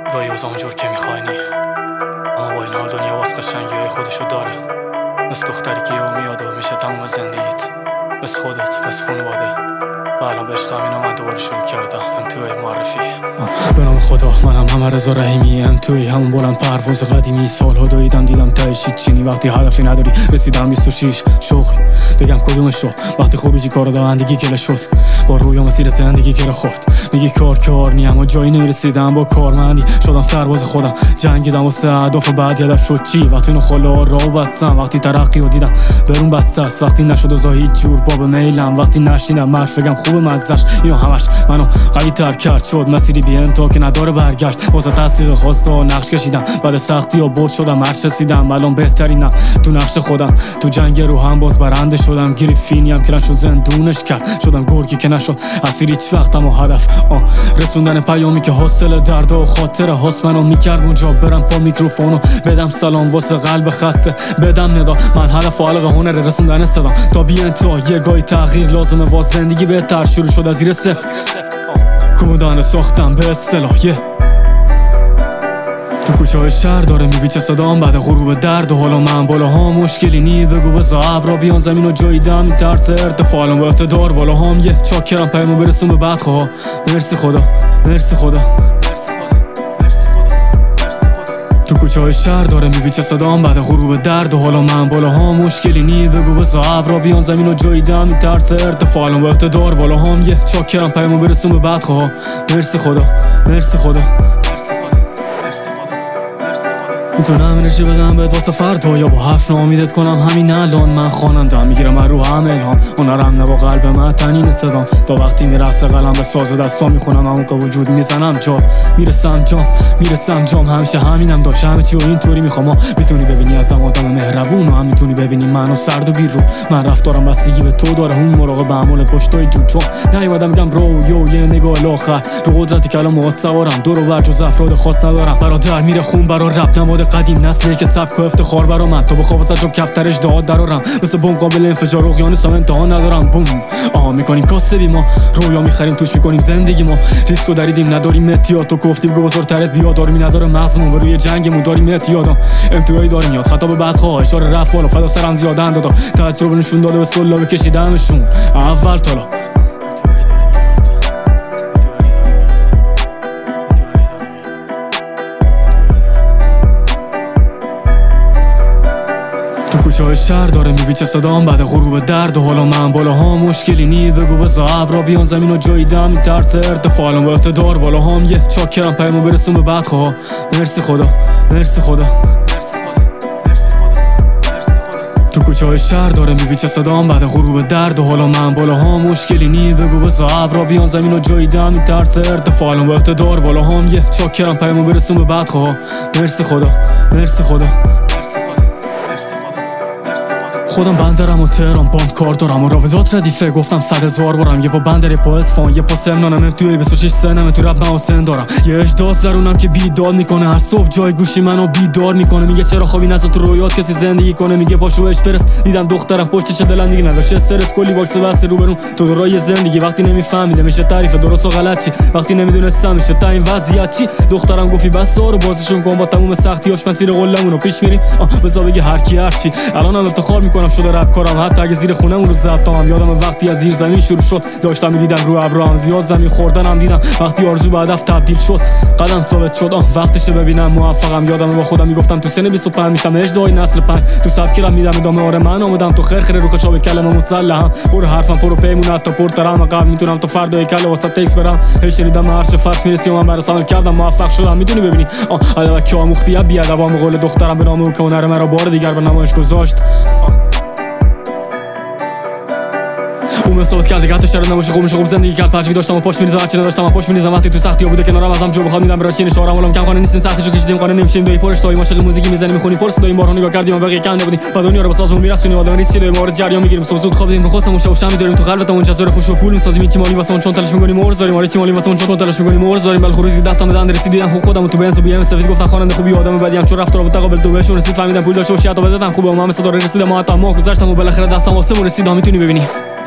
گاهی اوضاع اونجور که میخوای نی، اما با این حال دنیا واس قشنگی‌های خودشو داره. مثل دختری که یهو میاد و میشه تموم زندگیت، مثل خودت، مثل خانواده. و الان به عشق همینا من دوباره شروع کردم. توی معرفی به نام خدا، منم همه رضا رحیمی. توی همون بلند پرواز قدیمی، سالها دویدم دیدم تهش چینی. وقتی هدفی نداری رسیدم 26 شغل، بگم کدومش رو؟ وقتی خروجی کار دوندگی گله شد، با رویا مسیر زندگی گره خورد. میگی کار نی، اما جایی نمیرسیدم. با کارمندی شدم سرباز خودم، جنگیدم واسه اهداف. بعد یادم شد چی؟ وقتی نخالا راو بستم، وقتی ترقی رو دیدم برون بسته است، وقتی نشد اوضاع هیچ جور باب میلم، وقتی نشیدم مرد بگم خوب مزهش. اینو همش منو قوی تر کرد، شد مسیری بی انتها که نداره برگشت. واسه تصدیق خواسته و نقش کشیدم، بعد سختی و برد شدم هرچ رسیدم. الان بهترینم تو نقش خودم، تو جنگ رو هم باز برنده شدم. گریفینی هم که نشد زندونش کرد، شدم گرگی که نشد اسیر هیچ وقتم. و هدف رسوندن پیامی که حاصل درد و خاطر هاست. منو میکرد اونجا برم پا میکروفونو بدم سلام واسه قلب خسته، بدم ندا. من هدف و علق هنر رسوندن صدام تا بی انتها. یه گاهی تغییر لازمه، واز زندگی بهتر شروع شد از زیر صفر. کمودانه ساختم به اصطلاح. تو کوچه های شهر داره میپیچه صدام بعد غروب درد. و حالا من بالاها مشکلی نی، بگو بزا ابرا بیان زمین و جاییدم. میترسه ارتفاع الان با اقتدار بالاهام. چاکرم پیمو برسون به بدخواه. مرسی خدا، مرسی خدا. تو کوچه های شهر داره میپیچه صدام بعد غروب درد. و حالا من بالاها مشکلی نی، بگو بزا ابرا بیان زمین و جاییدم. میترسه ارتفاع الان با اقتدار بالاهام. چاکرم پیمو برسون به بدخواه. مرسی خدا، مرسی خدا. میتونم انرژی بدم بهت واسه فردا، یا با حرف ناامیدت کنم همین الان. من خوانندم، میگیرم رو هم الهام. هنرم نه با قلب من تنین صدام. تا وقتی میرسه قلم به ساز دستا میخونم، همون که وجود میزنم جا. میرسم جام همیشه همینم داشت. همه چی و اینطوری میخوام. میتونی ببینی ازم آدم مهربون، و هم میتونی ببینی منو سرد و بیرون. من رفتارم بستگی به تو داره، اون مراقب اعمالت پشتای جون. چون نیومدم میگم رو یه نگاه لاخر رو قدرتی کلام سوارم. دور و بر جز افراد خاص ندارم. برادر میره خون برا رپ نماد قدیم، نسلی که سبک و افتخار برا من. تو بخواه واسه جو کفترش داد درارم، مثل بم قابل انفجار اقیانوسم امتحان ندارم. بوم میکنیم کاسبی ما، رویا میخریم توش میکنیم زندگی ما. ریسکو دریدیم نداریم اتیاد، تو گفتیم گو بزرگترت بیاد. دارمی نداره مغزمون به روی جنگمون داریم اتیادا. امتیایی داریم یاد خطا به بدخواه، اشاره رفت بالا فدا سرم زیادن دادا. تجربه نشون داده به سلا بکشیدمشون اول تالا. کوچه های شهر داره میپیچه صدام بعد غروب درد. و حالا من بالاها مشکلی نی، بگو بزا ابرا بیان زمین و جاییدم. میترسه ارتفاع الان با اقتدار بالاهام. چاکرم پیمو برسون به بدخواه. مرسی خدا، مرسی خدا. تو کوچه های شهر داره میپیچه صدام بعد غروب درد. و حالا من بالاها مشکلی نی، بگو بزا ابرا بیان زمین و جاییدم. میترسه ارتفاع الان با اقتدار بالاهام. چاکرم پیمو برسون به بدخواه. مرسی خدا، مرسی خدا. خودم بندرم و تهران بانک کار دارم و راودات ردیفه. گفتم 100,000 بارم، یه پا بندر، یه پا اصفهان، یه پا سمنانم. توی 26 سنم تو رپ من حسین دارم. یه اجداس درونم که بیداد میکنه، هر صبح جای گوشی منو بیدار میکنه. میگه چرا خوابی نذار تو رویات کسی زندگی کنه. میگه پاشو بهش برس، دیدم دخترم پشتش دلم دیگه نداشت استرس. کلی باکس بسته روبرون تو دورای زندگی. وقتی نمیفهمیدم میشه تعریف درست و غلط چی، وقتی نمیدونستم میشه تا این وضعیت چی. دخترم گفتی بس رو بازیشون کن، با تموم سختیاش مسیر قلمونو پیش میریم. بزا بگه هر کی هر چی. الانم افتخار میکنم شده رپ کارم، حتی اگه زیر خونمون رو ضبطام. یادم وقتی از زیر زمین شروع شد، داشتم میدیدم رو ابرام. زیاد زمین خوردنم دیدم وقتی آرزو به هدف تبدیل شد. قدم ثابت شد وقتشه ببینم موفقم. یادم با خودم میگفتم تو سن 25 میشم اجدای نسل 5. تو سبکرم میدم ادامه. آره من آمدم تو خیر رو خشاب کلمه مسلحم. برو حرفم پرو پیمون حتی پرترم قبل. میتونم تو فردا کله واسه تکس برم. هی شنیدم عرش فرش میرسی و من برا سال کردم موفق شدم. میدونی ببینی ادب که آموختی بی ادب. به قول دخترم به نام او که هنر مرا بار دیگر به نمایش گذاشت. اون ثابت کرد دیگه حتی شرط نباشه خوب زندگی کرد. پشکی داشتم و پاش میریزم، هرچی نداشتم و پاش میریزم. وقتی تو سختی‌ها بوده کنارم ازم جو بخواد میدم. برای چین اشاره‌ام ولم کم کنه نیستیم. سختیشو کشیدیم قانه نمیشیم. دوی پرش توی ماشق موزیکی میزنیم میخونی پرس دوی بارها نگاه کردیم و بقیه کم نبودیم. و دنیا رو با سازمون میرسونیم. آدم ریسی دوی مورد جریان میگیریم. صبح زود خوابیدیم رو خواستم و شب می‌داریم تو قلبت اون جزر خوش و پول می‌سازیم. چی مالی واسه اون چون تلاش می‌کنیم مرز داریم. آره چی مالی واسه اون چون تلاش می‌کنیم مرز داریم. بل خروجی دستم بدن رسیدم خودم تو بنز و بی ام سفید. گفتن خواننده خوبی آدم بدیم چون رفتار متقابل دو بهشون رسید. فهمیدم پول داشت و شیاط بدن خوبه و من مثلا رسیدم ما تا ما گذاشتم و بالاخره دستم واسه رسید. میتونی ببینی